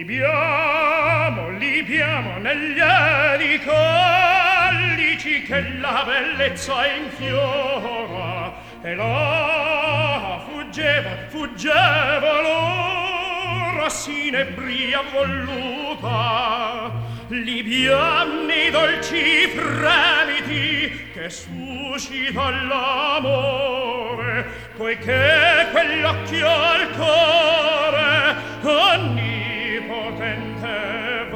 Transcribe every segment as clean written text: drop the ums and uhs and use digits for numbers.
libiamo negli aeri collici che la bellezza infiora, e là fuggeva l'ora sinebria voluta, libiamo i dolci fremiti che suscita l'amore, poiché quell'occhio al cuore onnipotente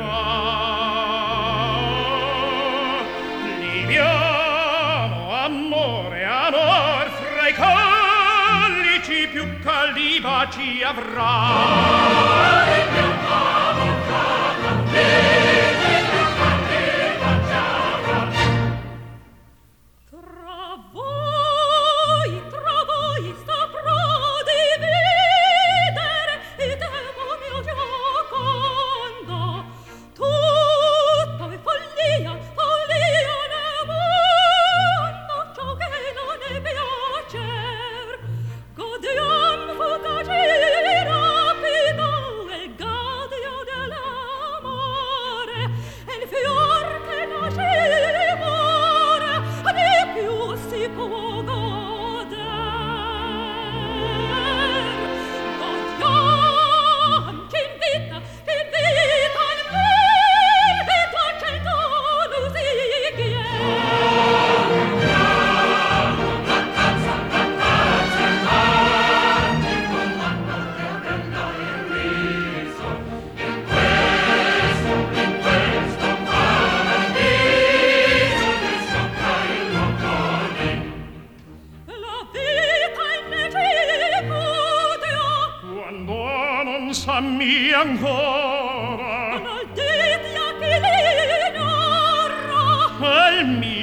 va. Libiamo amore, amor fra i collici più caldi baci avrà. Sammi ancora non al dite che l'ignora al mio